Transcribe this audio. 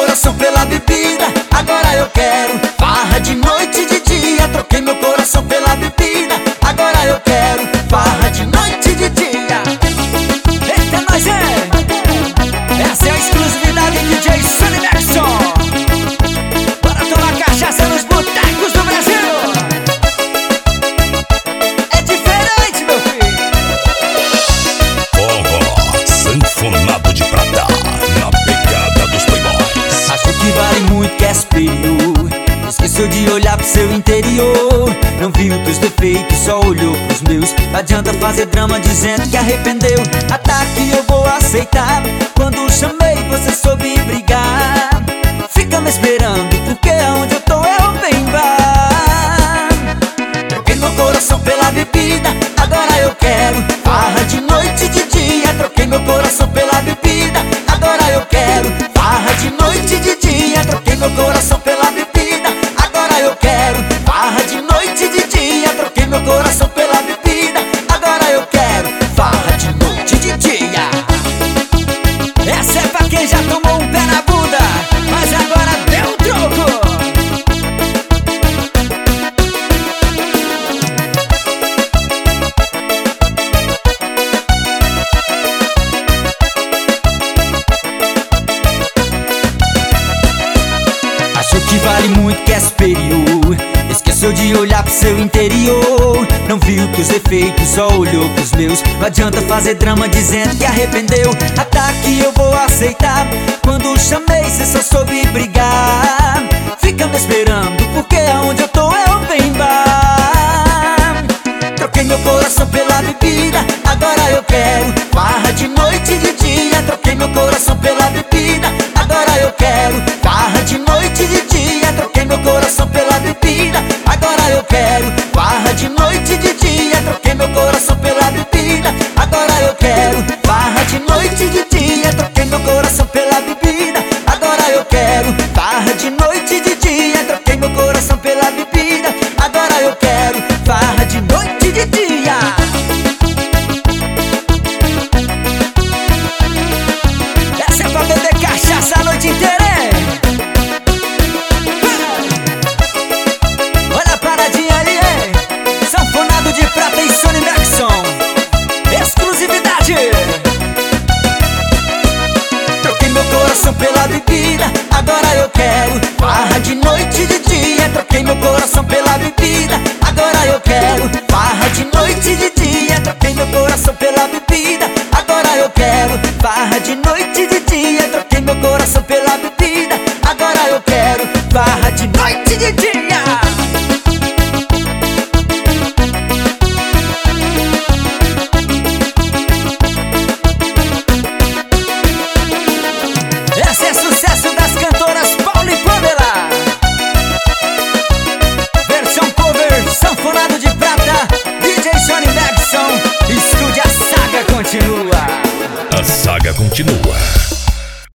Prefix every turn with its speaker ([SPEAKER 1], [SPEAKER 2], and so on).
[SPEAKER 1] coração pela bebida, agora eu quero farra de noite e de dia. Troquei meu coração pela bebida, agora eu quero farra de noite e de dia.
[SPEAKER 2] Eita, nós essa é a exclusividade DJ Sonny Jackson. Bora tomar cachaça nos botecos do Brasil. É diferente, meu filho.
[SPEAKER 3] Forró sanfonado de prata, na pegada dos playboys.
[SPEAKER 1] Acho que vale muito, que é superior. Esqueceu de olhar pro seu interior. Não viu teus defeitos, só olhou pros meus. Não adianta fazer drama dizendo que arrependeu. Ataque eu vou aceitar. Quando chamei você soube brigar. Fica me esperando, porque aonde eu tô é o bem bar. Troquei meu coração pela bebida, agora eu quero farra de noite e de dia. Troquei meu coração pela bebida, agora eu quero farra de noite e de dia. Troquei meu coração pela bebida, agora eu quero farra de noite e de dia. Troquei meu coração pela bebida, agora eu quero farra de noite e de dia.
[SPEAKER 2] Essa é pra quem já tomou um pé na bunda, mas agora deu troco.
[SPEAKER 1] Achou que vale muito, que é superior. Esqueceu de olhar pro seu interior. Não viu teus defeitos, só olhou pros meus. Não adianta fazer drama dizendo que arrependeu. Ataque eu vou aceitar. Quando chamei cê só soube brigar. Fica me esperando, porque aonde eu tô é o bem bar. Troquei meu coração pela bebida, agora eu quero farra de noite e de dia. Troquei meu coração pela bebida, agora eu quero farra de noite e de dia. Troquei meu coração pela bebida, agora eu quero farra de noite e de dia. Troquei meu coração pela bebida, agora eu quero farra de noite e de dia. Troquei meu coração pela bebida, agora eu quero farra de noite e de dia. Troquei meu coração pela bebida, agora eu quero farra de noite e de dia.
[SPEAKER 2] Essa é pra beber cachaça a noite inteira, hein? Olha a paradinha ali, hein?
[SPEAKER 1] Sanfonado de prata e Sonny Jackson.
[SPEAKER 2] Exclusividade.
[SPEAKER 1] Troquei meu coração pela bebida, agora eu quero farra de noite e de dia. Troquei meu coração pela bebida, agora eu quero farra de noite e de dia. Troquei meu coração pela bebida, agora eu quero farra de noite e de dia.